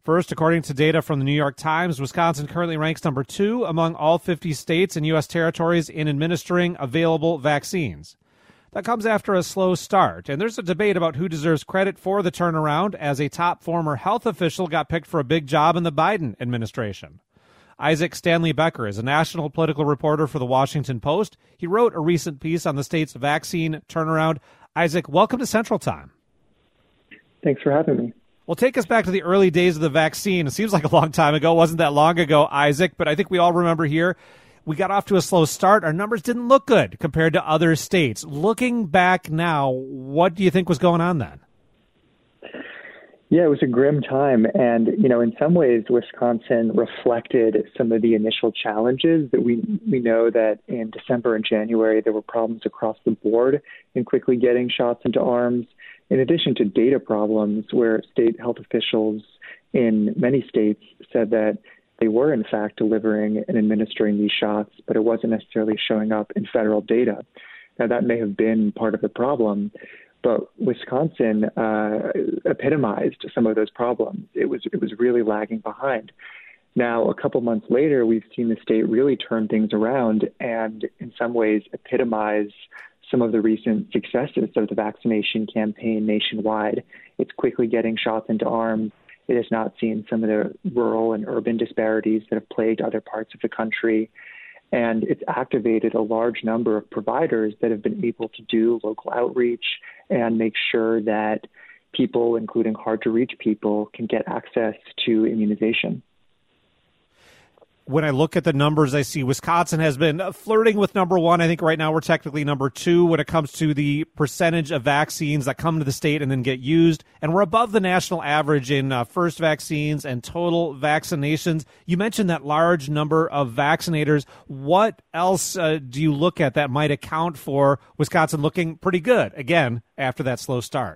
First, according to data from the New York Times, Wisconsin currently ranks number 2 among all 50 states and U.S. territories in administering available vaccines. That comes after a slow start, and there's a debate about who deserves credit for the turnaround, as a top former health official got picked for a big job in the Biden administration. Isaac Stanley Becker is a national political reporter for The Washington Post. He wrote a recent piece on the state's vaccine turnaround. Isaac, welcome to Central Time. Thanks for having me. Well, take us back to the early days of the vaccine. It seems like a long time ago. It wasn't that long ago, Isaac, but I think we all remember here we got off to a slow start. Our numbers didn't look good compared to other states. Looking back now, what do you think was going on then? Yeah, it was a grim time. And, in some ways, Wisconsin reflected some of the initial challenges that we know that in December and January, there were problems across the board in quickly getting shots into arms, in addition to data problems where state health officials in many states said that they were, in fact, delivering and administering these shots, but it wasn't necessarily showing up in federal data. Now, that may have been part of the problem, but Wisconsin epitomized some of those problems. It was really lagging behind. Now, a couple months later, we've seen the state really turn things around and, in some ways, epitomize some of the recent successes of the vaccination campaign nationwide. It's quickly getting shots into arms. It has not seen some of the rural and urban disparities that have plagued other parts of the country. And it's activated a large number of providers that have been able to do local outreach and make sure that people, including hard-to-reach people, can get access to immunization. When I look at the numbers, I see Wisconsin has been flirting with number 1. I think right now we're technically number 2 when it comes to the percentage of vaccines that come to the state and then get used. And we're above the national average in first vaccines and total vaccinations. You mentioned that large number of vaccinators. What else do you look at that might account for Wisconsin looking pretty good, again, after that slow start?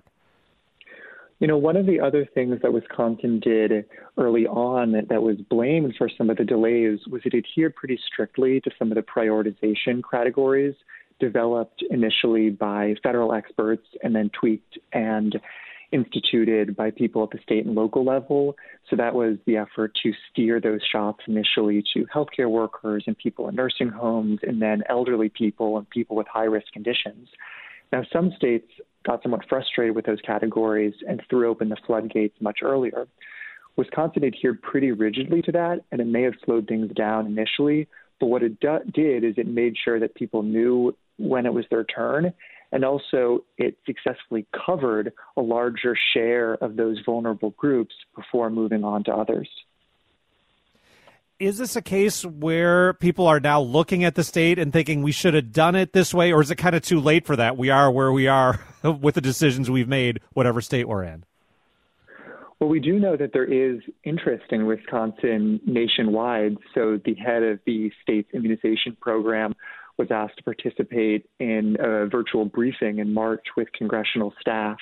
One of the other things that Wisconsin did early on that was blamed for some of the delays was it adhered pretty strictly to some of the prioritization categories developed initially by federal experts and then tweaked and instituted by people at the state and local level. So that was the effort to steer those shots initially to healthcare workers and people in nursing homes, and then elderly people and people with high-risk conditions. Now, some states got somewhat frustrated with those categories and threw open the floodgates much earlier. Wisconsin adhered pretty rigidly to that, and it may have slowed things down initially, but what it did is it made sure that people knew when it was their turn, and also it successfully covered a larger share of those vulnerable groups before moving on to others. Is this a case where people are now looking at the state and thinking we should have done it this way, or is it kind of too late for that? We are where we are with the decisions we've made, whatever state we're in. Well, we do know that there is interest in Wisconsin nationwide. So the head of the state's immunization program was asked to participate in a virtual briefing in March with congressional staff.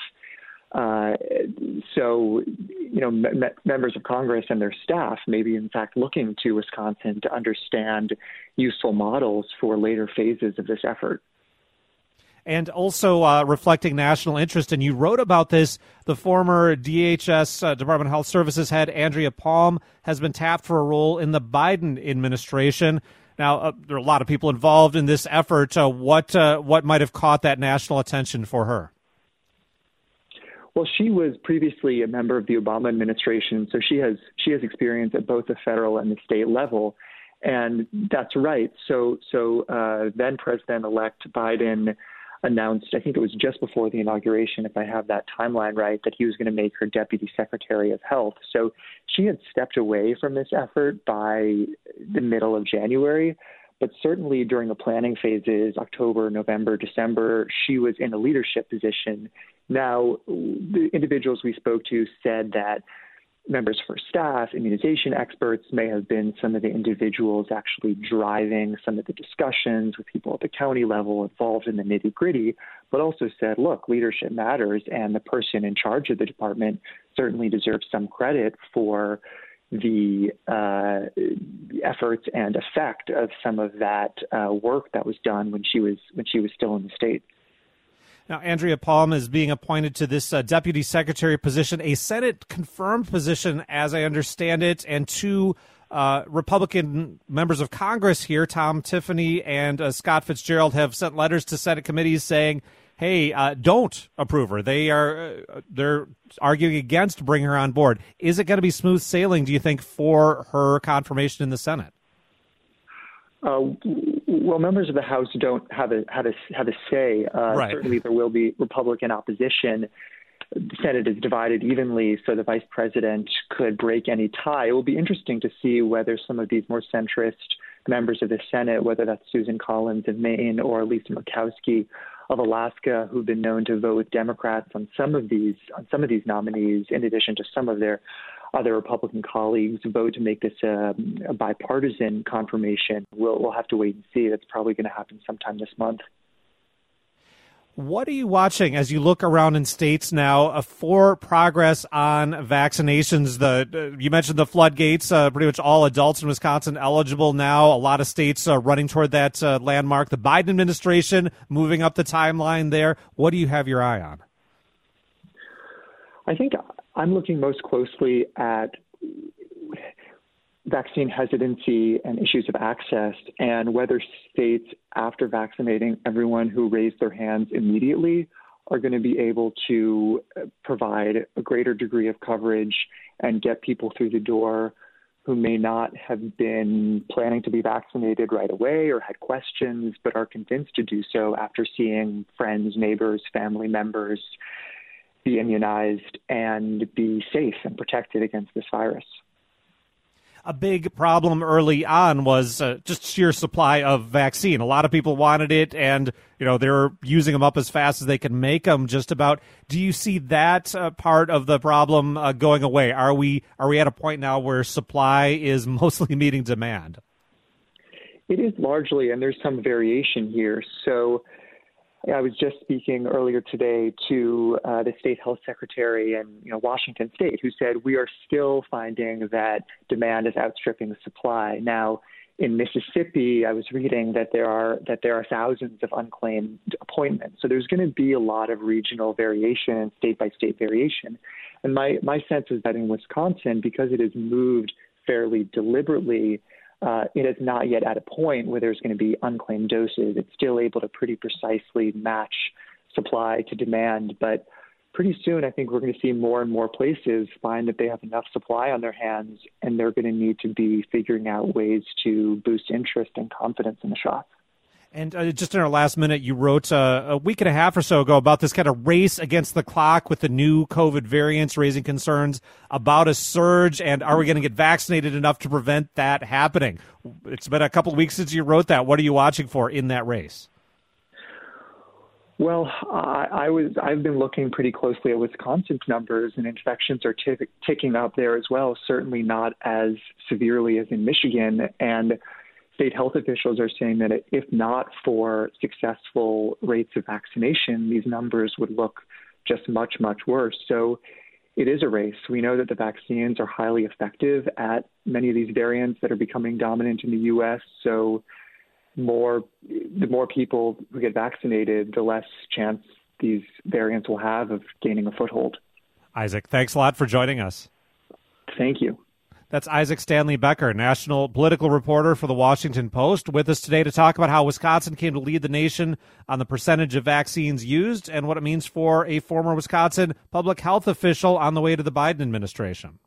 Members of Congress and their staff may be, in fact, looking to Wisconsin to understand useful models for later phases of this effort. And also reflecting national interest, and you wrote about this, the former DHS, Department of Health Services head, Andrea Palm, has been tapped for a role in the Biden administration. Now, there are a lot of people involved in this effort. What might have caught that national attention for her? Well, she was previously a member of the Obama administration, so she has experience at both the federal and the state level, and that's right. So then President-elect Biden announced, I think it was just before the inauguration, if I have that timeline right, that he was going to make her Deputy Secretary of Health. So she had stepped away from this effort by the middle of January. But certainly during the planning phases, October, November, December, she was in a leadership position. Now, the individuals we spoke to said that members of her staff, immunization experts, may have been some of the individuals actually driving some of the discussions with people at the county level involved in the nitty-gritty, but also said, look, leadership matters, and the person in charge of the department certainly deserves some credit for the efforts and effect of some of that work that was done when she was still in the state. Now, Andrea Palm is being appointed to this deputy secretary position, a Senate-confirmed position, as I understand it, and two Republican members of Congress here, Tom Tiffany and Scott Fitzgerald, have sent letters to Senate committees saying, hey, don't approve her. They're arguing against bringing her on board. Is it going to be smooth sailing, do you think, for her confirmation in the Senate? Well, members of the House don't have a say. Right. Certainly, there will be Republican opposition. The Senate is divided evenly, so the vice president could break any tie. It will be interesting to see whether some of these more centrist members of the Senate, whether that's Susan Collins of Maine or Lisa Murkowski of Alaska, who've been known to vote with Democrats on some of these nominees, in addition to some of their other Republican colleagues, vote to make this a bipartisan confirmation. We'll have to wait and see. That's probably going to happen sometime this month. What are you watching as you look around in states now for progress on vaccinations? You mentioned the floodgates, pretty much all adults in Wisconsin eligible now. A lot of states running toward that landmark. The Biden administration moving up the timeline there. What do you have your eye on? I think I'm looking most closely at vaccine hesitancy and issues of access, and whether states, after vaccinating everyone who raised their hands immediately, are going to be able to provide a greater degree of coverage and get people through the door who may not have been planning to be vaccinated right away or had questions, but are convinced to do so after seeing friends, neighbors, family members be immunized and be safe and protected against this virus. A big problem early on was just sheer supply of vaccine. A lot of people wanted it, and they're using them up as fast as they can make them. Just about. Do you see that part of the problem going away? Are we at a point now where supply is mostly meeting demand? It is largely, and there's some variation here. So I was just speaking earlier today to the state health secretary in Washington State, who said we are still finding that demand is outstripping the supply. Now, in Mississippi, I was reading that there are thousands of unclaimed appointments. So there's going to be a lot of regional variation and state by state variation. And my sense is that in Wisconsin, because it has moved fairly deliberately, it is not yet at a point where there's going to be unclaimed doses. It's still able to pretty precisely match supply to demand. But pretty soon, I think we're going to see more and more places find that they have enough supply on their hands, and they're going to need to be figuring out ways to boost interest and confidence in the shots. And just in our last minute, you wrote a week and a half or so ago about this kind of race against the clock with the new COVID variants, raising concerns about a surge. And are we going to get vaccinated enough to prevent that happening? It's been a couple of weeks since you wrote that. What are you watching for in that race? Well, I've been looking pretty closely at Wisconsin's numbers, and infections are ticking up there as well. Certainly not as severely as in Michigan, and state health officials are saying that if not for successful rates of vaccination, these numbers would look just much, much worse. So it is a race. We know that the vaccines are highly effective at many of these variants that are becoming dominant in the U.S. So the more people who get vaccinated, the less chance these variants will have of gaining a foothold. Isaac, thanks a lot for joining us. Thank you. That's Isaac Stanley Becker, national political reporter for The Washington Post, with us today to talk about how Wisconsin came to lead the nation on the percentage of vaccines used and what it means for a former Wisconsin public health official on the way to the Biden administration.